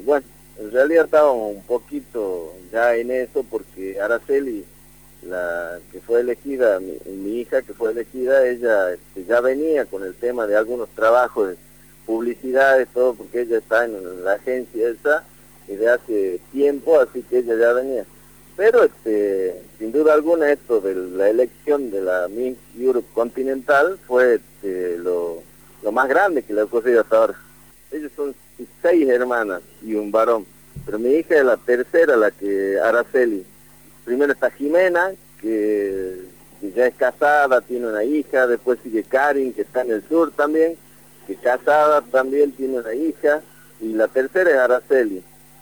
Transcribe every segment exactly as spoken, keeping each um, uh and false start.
bueno, en realidad estábamos un poquito ya en eso porque Araceli, la que fue elegida, mi, mi hija que fue elegida, ella este, ya venía con el tema de algunos trabajos de publicidad y todo, porque ella está en la agencia esa desde hace tiempo, así que ella ya venía. Pero este, sin duda alguna esto de la elección de la Miss Europe Continental fue este, lo, lo más grande que le ha ocurrido hasta ahora. Ellos son seis hermanas y un varón, pero mi hija es la tercera, la que Araceli. Primero está Jimena, que, que ya es casada, tiene una hija, después sigue Karin, que está en el sur también, que es casada también, tiene una hija, y la tercera es Araceli.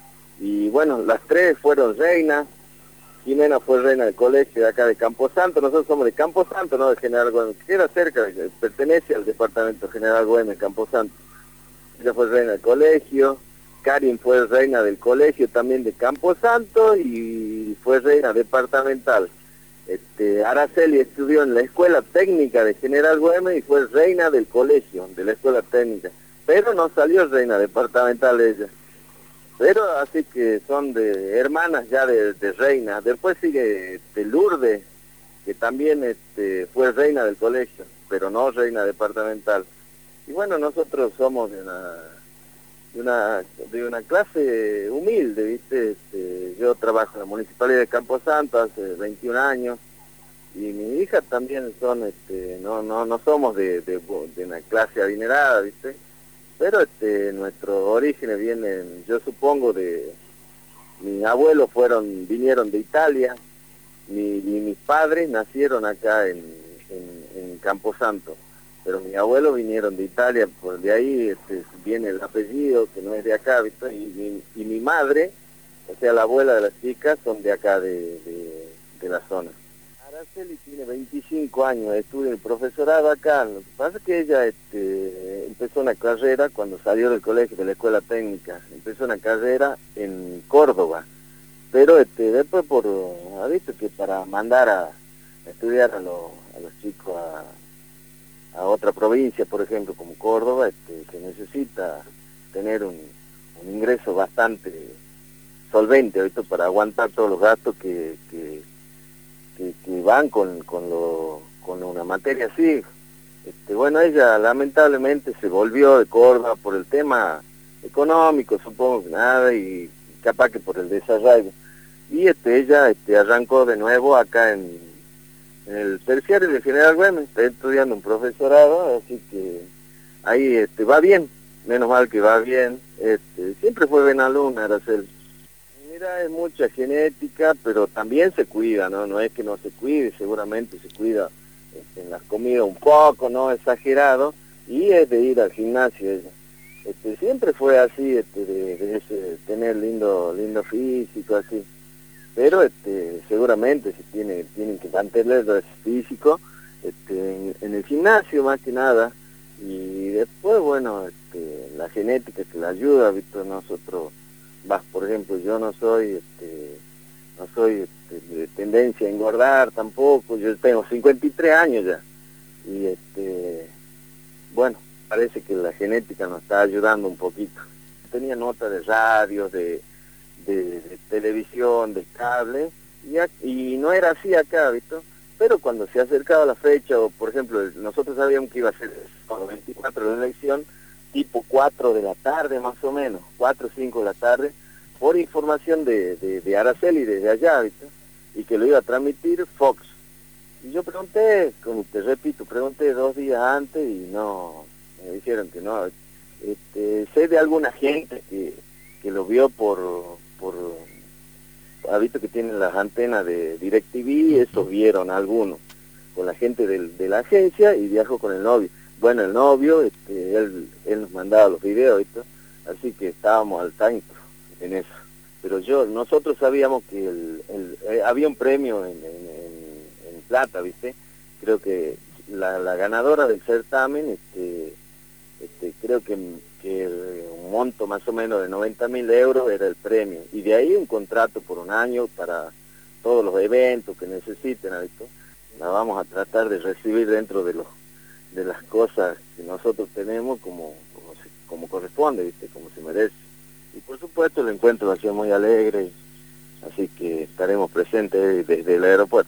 Y bueno, las tres fueron reinas. Jimena fue reina del colegio de acá de Camposanto, nosotros somos de Camposanto, no de General Güemes, que queda cerca, pertenece al departamento General Güemes, Camposanto. Ella fue reina del colegio, Karin fue reina del colegio también de Camposanto y fue reina departamental. Este, Araceli estudió en la escuela técnica de General Güemes y fue reina del colegio, de la escuela técnica, pero no salió reina departamental ella. Pero así que son de hermanas ya de, de reina. Después sigue este, Lourdes, que también este, fue reina del colegio, pero no reina departamental. Y bueno, nosotros somos de una, de una, de una clase humilde, ¿viste? Este, yo trabajo en la Municipalidad de Camposanto hace veintiún años, y mi hija también son, este, no, no, no somos de, de, de una clase adinerada, ¿viste? Pero este, nuestros orígenes vienen, yo supongo, de... Mis abuelos fueron, vinieron de Italia, mi, y mis padres nacieron acá en, en, en Camposanto, pero mis abuelos vinieron de Italia, por de ahí este, viene el apellido, que no es de acá, ¿viste? Y, y, y mi madre, o sea, la abuela de las chicas, son de acá, de, de, de la zona. Araceli tiene veinticinco años, estudia el profesorado acá. Lo que pasa es que ella este, empezó una carrera cuando salió del colegio, de la escuela técnica. Empezó una carrera en Córdoba, pero este, después por, ha visto que para mandar a, a estudiar a, lo, a los chicos a, a otra provincia, por ejemplo, como Córdoba, este, se necesita tener un, un ingreso bastante solvente, ¿visto? Para aguantar todos los gastos que... que Que, que van con, con, lo, con una materia así. Este, bueno, ella lamentablemente se volvió de Córdoba por el tema económico, supongo que nada, y capaz que por el desarrollo. Y este, ella este, arrancó de nuevo acá en, en el terciario de General Güemes, está estudiando un profesorado, así que ahí este, va bien, menos mal que va bien. Este, siempre fue buena alumna, Araceli. Mira, es mucha genética, pero también se cuida, ¿no? No es que no se cuide, seguramente se cuida este, en las comidas un poco, ¿no? Exagerado, y es de ir al gimnasio ella. Este, siempre fue así, este, de, de ese, tener lindo lindo físico, así. Pero este, seguramente se tiene, tienen que mantener ese físico este, en, en el gimnasio más que nada, y después, bueno, este, la genética que la ayuda, ¿viste? Nosotros... Vas, por ejemplo, yo no soy, este, no soy este, de tendencia a engordar tampoco, yo tengo cincuenta y tres años ya, y este, bueno, parece que la genética nos está ayudando un poquito. Tenía notas de radios, de, de, de televisión, de cable, y, a, y no era así acá, ¿viste? Pero cuando se acercaba la fecha, o por ejemplo, nosotros sabíamos que iba a ser el veinticuatro de la elección, tipo cuatro de la tarde más o menos, cuatro o cinco de la tarde, por información de, de, de Araceli desde allá, ¿viste? Y que lo iba a transmitir Fox. Y yo pregunté, como te repito, pregunté dos días antes y no, me dijeron que no. Este, sé de alguna gente que, que lo vio por, por, ha visto que tienen las antenas de DirecTV, eso vieron algunos, con la gente del, de la agencia y viajó con el novio. Bueno, el novio, este, él, él nos mandaba los videos, ¿viste? Así que estábamos al tanto en eso. Pero yo, nosotros sabíamos que el, el, eh, había un premio en, en, en, en plata, ¿viste? Creo que la, la ganadora del certamen, este, este, creo que, que un monto más o menos de noventa mil euros era el premio. Y de ahí un contrato por un año para todos los eventos que necesiten, ¿viste? La vamos a tratar de recibir dentro de los de las cosas que nosotros tenemos como, como, se, como corresponde, ¿viste? Como se merece. Y por supuesto supuesto el encuentro va a ser muy alegre, así que estaremos presentes desde el aeropuerto.